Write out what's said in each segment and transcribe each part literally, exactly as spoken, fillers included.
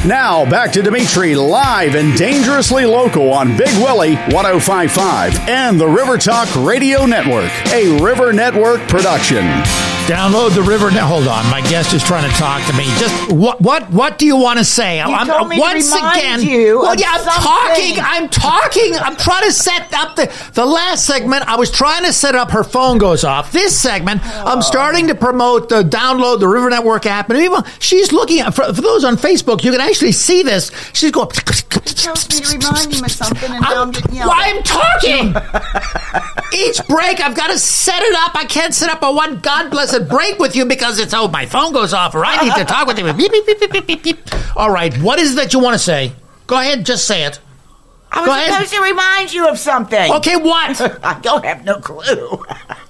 Now, back to Dimitri live and dangerously local on Big Willie one oh five point five and the River Talk Radio Network, a River Network production. Download the River Net. Hold on, my guest is trying to talk to me. Just what? What? What do you want to say? You I'm, told me once to remind again. You well, of yeah, I'm something. talking. I'm talking. I'm trying to set up the the last segment. I was trying to set up. Her phone goes off. This segment, oh. I'm starting to promote the download the River Network app, and even she's looking at for, for those on Facebook. You can actually see this. She's going. She tells me to remind him of something, and now I'm getting yelled. Why I'm talking? Each break, I've got to set it up. I can't set up a one God blessed break with you because it's, oh, my phone goes off or I need to talk with you. Beep, beep, beep, beep, beep, beep, beep. All right, what is it that you want to say? Go ahead, just say it. I was Go ahead. supposed to remind you of something. Okay, what? I don't have no clue.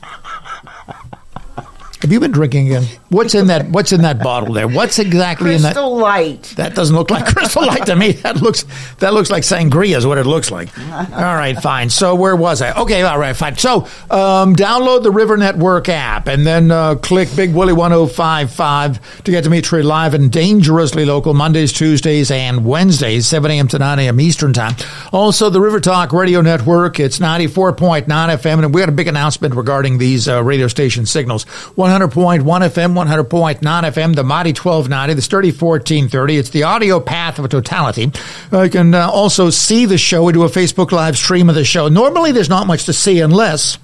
Have you been drinking again? What's in that? What's in that bottle there? What's exactly Crystal in that? Crystal Light. That doesn't look like Crystal Light to me. That looks that looks like sangria is what it looks like. All right, fine. So where was I? Okay, all right, fine. So um, download the River Network app and then uh, click Big Willie one oh five point five to get Dimitri live and dangerously local Mondays, Tuesdays, and Wednesdays, seven a.m. to nine a.m. Eastern Time. Also, the River Talk Radio Network. It's ninety-four point nine F M, and we got a big announcement regarding these uh, radio station signals. one hundred point one F M, one hundred point nine F M, the Mighty twelve ninety, the Sturdy fourteen thirty. It's the audio path of a totality. Uh, you can uh, also see the show. We do a Facebook live stream of the show. Normally, there's not much to see unless...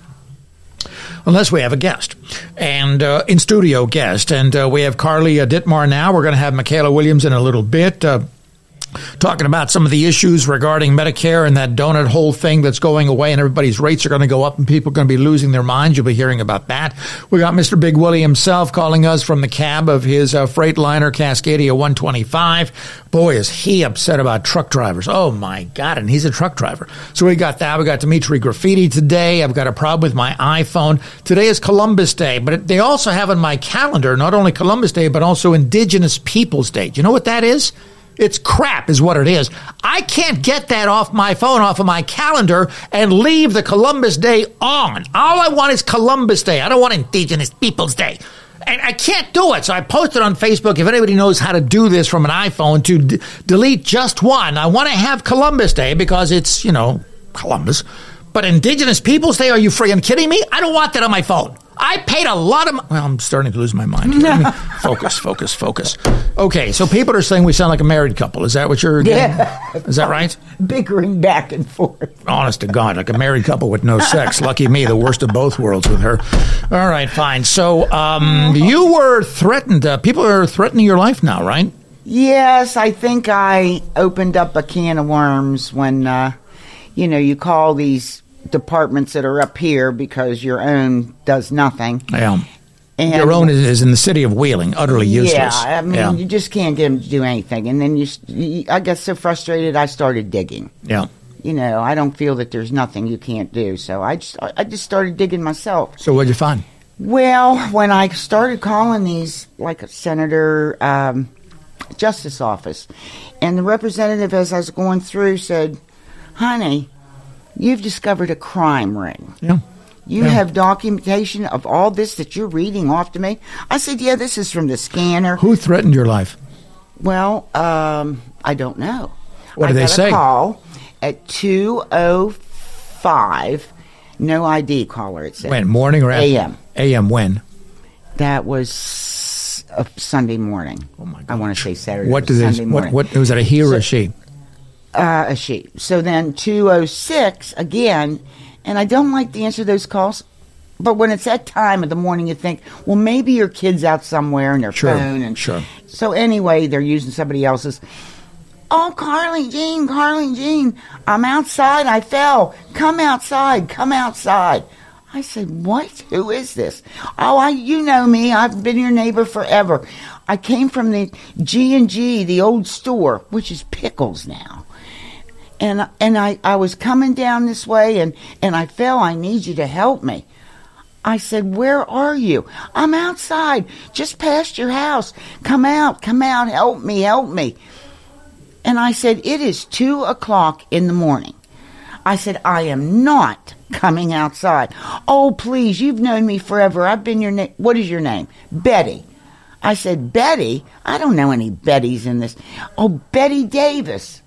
Unless we have a guest, and uh, in-studio guest. And uh, we have Carly uh, Dittmar now. We're going to have Michaela Williams in a little bit. Uh, talking about some of the issues regarding Medicare and that donut hole thing that's going away, and everybody's rates are going to go up and people are going to be losing their minds. You'll be hearing about that. We got Mister Big Willie himself calling us from the cab of his uh, Freightliner Cascadia one twenty-five. Boy, is he upset about truck drivers. Oh, my God, and he's a truck driver. So we got that. We got Dimitri Graffiti today. I've got a problem with my iPhone. Today is Columbus Day, but they also have on my calendar not only Columbus Day, but also Indigenous Peoples Day. Do you know what that is? It's crap is what it is. I can't get that off my phone, off of my calendar, and leave the Columbus Day on. All I want is Columbus Day. I don't want Indigenous Peoples Day. And I can't do it. So I posted on Facebook, if anybody knows how to do this from an iPhone, to d- delete just one. I want to have Columbus Day because it's, you know, Columbus. But Indigenous Peoples Day, are you friggin' kidding me? I don't want that on my phone. I paid a lot of money. Well, I'm starting to lose my mind here. Let me focus, focus, focus. Okay, so people are saying we sound like a married couple. Is that what you're getting? Yeah. Is that right? Bickering back and forth. Honest to God, like a married couple with no sex. Lucky me, the worst of both worlds with her. All right, fine. So um, you were threatened. Uh, people are threatening your life now, right? Yes, I think I opened up a can of worms when, uh, you know, you call these departments that are up here because your own does nothing. Yeah. And your own is in the city of Wheeling, utterly useless. Yeah, I mean, yeah. You just can't get them to do anything. And then you, you, I got so frustrated, I started digging. Yeah. You know, I don't feel that there's nothing you can't do. So I just, I just started digging myself. So what'd you find? Well, when I started calling these, like a senator, um, justice office, and the representative, as I was going through, said, honey, you've discovered a crime ring. Yeah. You yeah. have documentation of all this that you're reading off to me? I said, yeah, this is from the scanner. Who threatened your life? Well, um, I don't know. What did I they got say? A call at two oh five, no I D caller, it said. When, morning or A M? A M when? That was a Sunday morning. Oh, my God. I want to say Saturday. What did Sunday they, morning. what, what, was that a he or so, a she? Uh, a she. So then two oh six again, and I don't like to answer those calls, but when it's that time of the morning, you think, well, maybe your kid's out somewhere on their sure, phone. And sure. So anyway, they're using somebody else's. Oh, Carly Jean, Carly Jean, I'm outside. I fell. Come outside. Come outside. I said, what? Who is this? Oh, I, you know me. I've been your neighbor forever. I came from the G and G, the old store, which is Pickles now. And and I, I was coming down this way, and, and I fell. I need you to help me. I said, where are you? I'm outside, just past your house. Come out, come out, help me, help me. And I said, it is two o'clock in the morning. I said, I am not coming outside. Oh, please, you've known me forever. I've been your name. What is your name? Betty. I said, Betty? I don't know any Bettys in this. Oh, Betty Davis.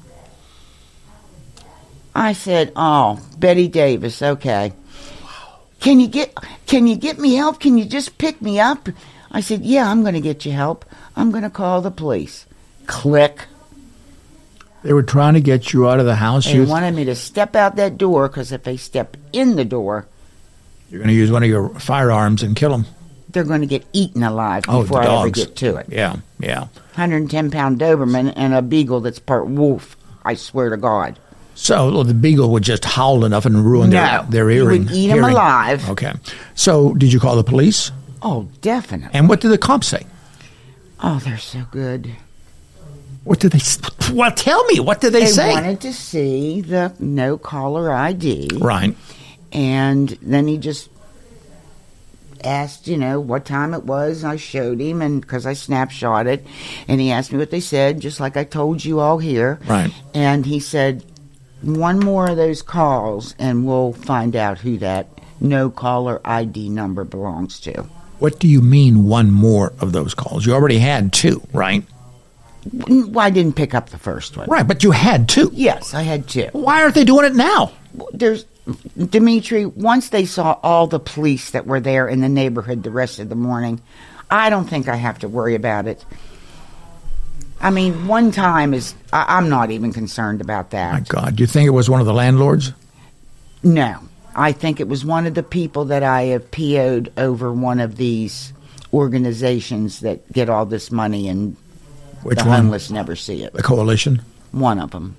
I said, oh, Betty Davis, okay. Can you get can you get me help? Can you just pick me up? I said, yeah, I'm going to get you help. I'm going to call the police. Click. They were trying to get you out of the house. They you wanted me to step out that door because if they step in the door, you're going to use one of your firearms and kill them. They're going to get eaten alive Oh, before the I ever dogs. get to it. Yeah, yeah. one hundred ten pound Doberman and a beagle that's part wolf. I swear to God. So well, the beagle would just howl enough and ruin No, their their he hearing. would eat 'em hearing. alive. Okay. So did you call the police? Oh, definitely. And what did the cops say? Oh, they're so good. What did they? s- Well, tell me. What did they, They say? wanted to see the no caller I D. Right. And then he just asked, you know, what time it was. I showed him, and because I snapshot it, and he asked me what they said, just like I told you all here. Right. And he said, one more of those calls, and we'll find out who that no caller I D number belongs to. What do you mean one more of those calls? You already had two, right? Well, I didn't pick up the first one. Right, but you had two. Yes, I had two. Why aren't they doing it now? There's Dimitri, once they saw all the police that were there in the neighborhood the rest of the morning, I don't think I have to worry about it. I mean, one time is, I, I'm not even concerned about that. My God, do you think it was one of the landlords? No. I think it was one of the people that I have P O'd over one of these organizations that get all this money and Which the one? homeless never see it. The coalition? One of them.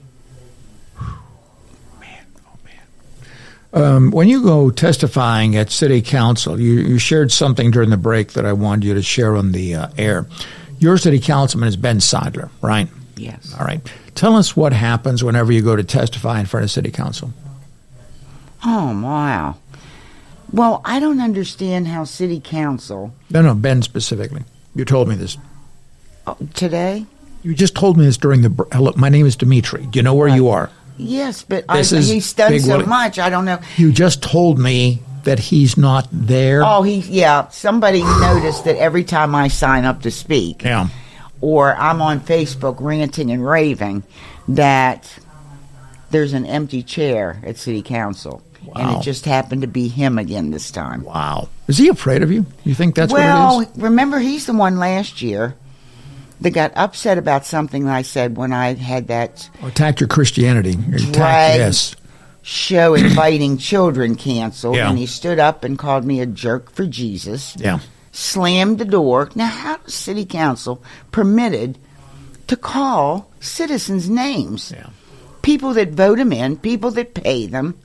Um, when you go testifying at city council, you, you shared something during the break that I wanted you to share on the uh, air. Your city councilman is Ben Seidler, right? Yes. All right. Tell us what happens whenever you go to testify in front of city council. Oh, wow. Well, I don't understand how city council, No, no, Ben specifically. You told me this. uh, today, You just told me this during the. br- Hello, my name is Dimitri. Do you know where Right. you are? yes, but I, This is he's done Big so Willie. much, I don't know. You just told me that he's not there. Oh, he, yeah, somebody noticed that every time I sign up to speak, Yeah. or I'm on Facebook ranting and raving, that there's an empty chair at city council. And Wow. it just happened to be him again this time. Wow. Is he afraid of you? You think that's well, what it is? remember, he's the one last year that got upset about something that I said when I had that Or attacked your Christianity. Your attack, Drag. yes. show inviting children canceled, Yeah. and he stood up and called me a jerk for Jesus, Yeah. slammed the door. Now, how is city council permitted to call citizens names? Yeah. People that vote them in, people that pay them.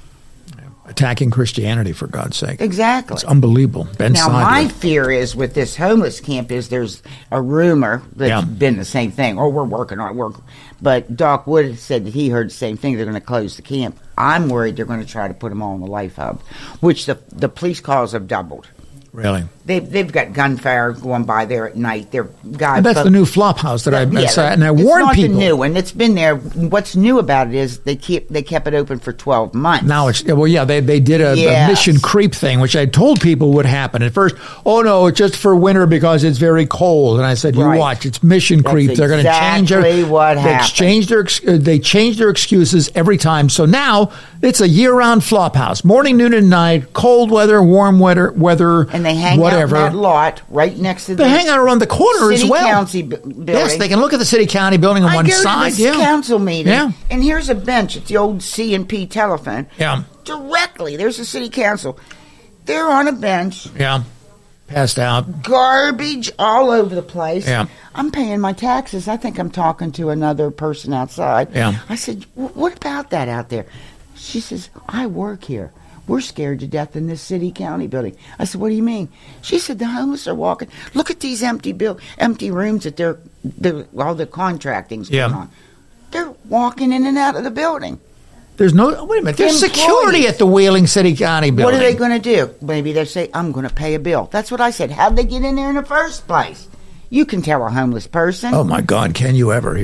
Attacking Christianity, for God's sake. Exactly. It's unbelievable. Ben Now, Seidler. my fear is with this homeless camp is there's a rumor that's Yeah. been the same thing. Oh, we're working on it. Work. But Doc Wood said that he heard the same thing. They're going to close the camp. I'm worried they're going to try to put them all in the life hub, which the the police calls have doubled. Really? They've they've got gunfire going by there at night. They're guys. And that's the new flop house that I, I saw, and I it's warned not people. the new one. It's been there. What's new about it is they keep they kept it open for twelve months. Now it's well, yeah. They they did a, a Yes. mission creep thing, which I told people would happen at first. Oh no, it's just for winter because it's very cold. And I said, you Right. watch, it's mission That's creep. They're going to change their exactly what they happened. exchange their ex- uh, they change their excuses every time. So now it's a year round flop house, morning, noon, and night, cold weather, warm weather, weather, and they hang whatever. out in that lot right next to They the hang out around the corner city as well. council bu- building. Yes, they can look at the city county building on I one go side. to this Yeah, council meeting, Yeah. and here's a bench at the old C and P telephone. yeah, Directly, there's the city council. They're on a bench, yeah. Passed out. garbage all over the place. Yeah. I'm paying my taxes. I think I'm talking to another person outside. Yeah. I said, "Wh- what about that out there? She says, I work here. We're scared to death in this city county building. I said, what do you mean? She said, the homeless are walking. Look at these empty bill, empty rooms that they're, they're all the contracting's Yeah. going on. They're walking in and out of the building. There's no wait a minute. There's Employees. security at the Wheeling City County building. What are they going to do? Maybe they say, I'm going to pay a bill. That's what I said. How'd they get in there in the first place? You can tell a homeless person. Oh my God! Can you ever hear?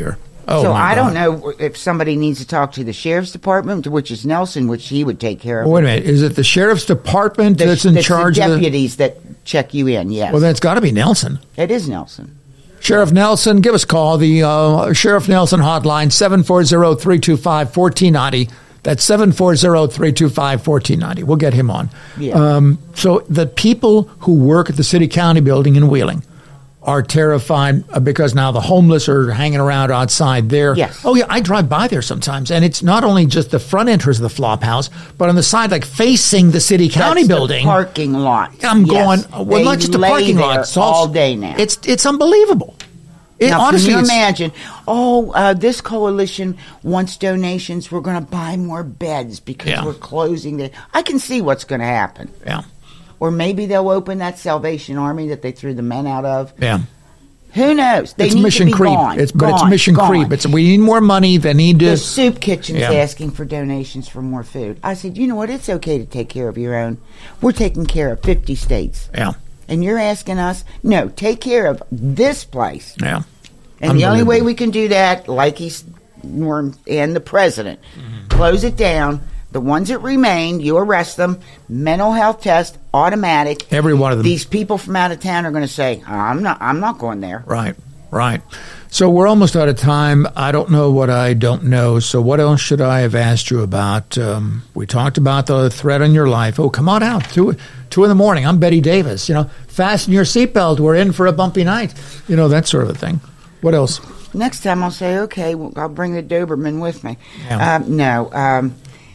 Oh, so my I God. don't know if somebody needs to talk to the sheriff's department, which is Nelson, which he would take care of. Well, wait a minute. Is it the sheriff's department The- that's in charge the of the... deputies that check you in, yes. Well, then it's got to be Nelson. It is Nelson. Sheriff Nelson, give us a call. The uh, Sheriff Nelson hotline, seven four zero, three two five, one four nine zero. That's seven four zero, three two five, one four nine zero. We'll get him on. Yeah. Um, so the people who work at the city-county building in Wheeling are terrified uh, because now the homeless are hanging around outside there. Yes. Oh, yeah, I drive by there sometimes, and it's not only just the front entrance of the flop house, but on the side, like facing the city-county That's building. The parking lot. I'm Yes. going, well, They not just the lay parking lot. there It's also, all day now. It's, it's unbelievable. It, Now, honestly, can you it's- imagine? Oh, uh, this coalition wants donations. We're going to buy more beds because Yeah. we're closing the. I can see what's going to happen. Yeah, Or maybe they'll open that Salvation Army that they threw the men out of. yeah. Who knows? They It's need mission to be creep. gone. It's but it's Gone. mission Gone. creep. It's we need more money. They need to. The soup kitchen's Yeah. asking for donations for more food. I said, you know what? It's okay to take care of your own. We're taking care of fifty states. Yeah, And you're asking us, no, take care of this place. yeah. And the only way Unbelievable. we can do that, like he's Norm and the president, Mm-hmm. close it down. The ones that remain, you arrest them. Mental health test, automatic. Every one of them. These people from out of town are going to say, "I'm not. I'm not going there." Right, right. So we're almost out of time. I don't know what I don't know. So what else should I have asked you about? Um, we talked about the threat on your life. Oh, come on out. Two, two in the morning. I'm Betty Davis. You know, fasten your seatbelt. We're in for a bumpy night. You know, that sort of a thing. What else? Next time I'll say, okay, well, I'll bring the Doberman with me. Yeah. Um, no, um,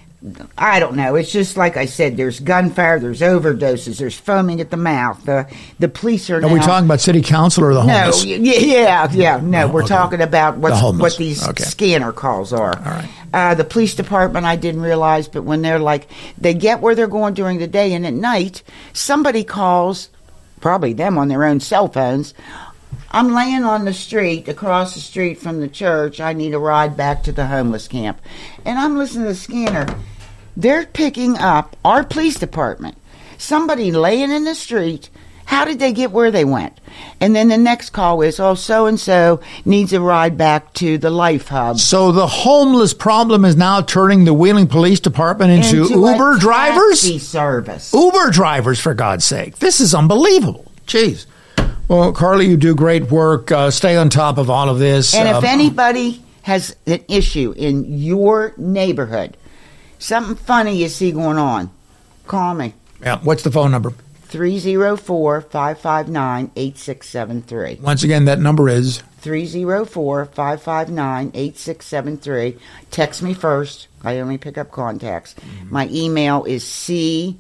I don't know. It's just like I said, there's gunfire, there's overdoses, there's foaming at the mouth. The the police are Are now... we talking about city council or the No, homeless? y- yeah, yeah, no. Oh, we're okay. talking about what's, The homeless. what these Okay. scanner calls are. All right. Uh, the police department, I didn't realize, but when they're like, they get where they're going during the day, and at night, somebody calls, probably them on their own cell phones. I'm laying on the street, across the street from the church. I need a ride back to the homeless camp. And I'm listening to the scanner. They're picking up our police department. Somebody laying in the street. How did they get where they went? And then the next call is, oh, so-and-so needs a ride back to the Life Hub. So the homeless problem is now turning the Wheeling Police Department into, Into a Uber drivers? taxi service. Uber drivers, for God's sake. This is unbelievable. Jeez. Well, Carly, you do great work. Uh, stay on top of all of this. And if Um, anybody has an issue in your neighborhood, something funny you see going on, call me. Yeah, what's the phone number? three oh four, five five nine, eight six seven three. Once again, that number is three oh four, five five nine, eight six seven three. Text me first. I only pick up contacts. Mm-hmm. My email is c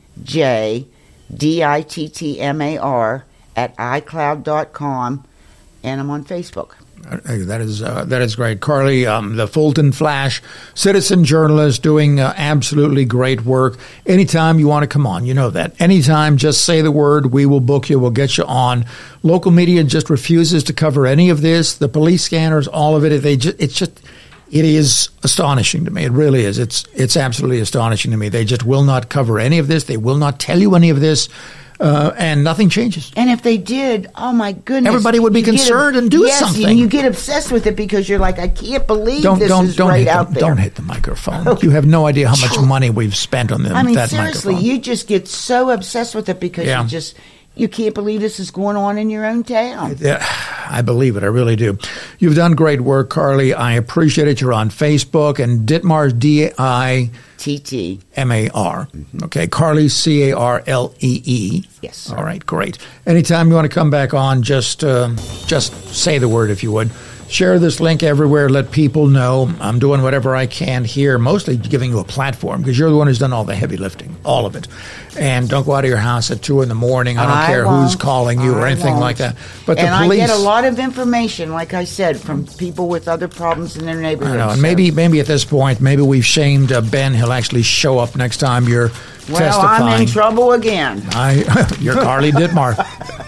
j d i t t m a r at i cloud dot com, and I'm on Facebook. Uh, That is uh, that is great, Carly. Um, the Fulton Flash, citizen journalist, doing uh, absolutely great work. Anytime you want to come on, you know that. Anytime, just say the word. We will book you. We'll get you on. Local media just refuses to cover any of this. The police scanners, all of it. They just, it's just. It is astonishing to me. It really is. It's it's absolutely astonishing to me. They just will not cover any of this. They will not tell you any of this. Uh, and nothing changes. And if they did, oh my goodness, Everybody would be you get concerned ob- and do yes, something. and you get obsessed with it because you're like, I can't believe Don't this don't is don't right hit out the, there. don't hit the microphone. You have no idea how much money we've spent on them. I mean, that seriously, microphone. you just get so obsessed with it because Yeah. you just you can't believe this is going on in your own town. Yeah, I believe it. I really do. You've done great work, Carly. I appreciate it. You're on Facebook and Ditmar's D I T T. M A R. Okay, Carly, C A R L E E. Yes, sir. All right, great. Anytime you want to come back on, just uh, just say the word if you would. Share this link everywhere. Let people know. I'm doing whatever I can here, mostly giving you a platform because you're the one who's done all the heavy lifting, all of it. And don't go out of your house at two in the morning. I don't I care won't. who's calling you or I anything won't. like that. But and the police. I get a lot of information, like I said, from people with other problems in their neighborhood. I know, and so- maybe maybe at this point, maybe we've shamed uh, Ben. He'll actually show up next time you're well, testifying. I'm in trouble again. I, you're Carly Ditmar.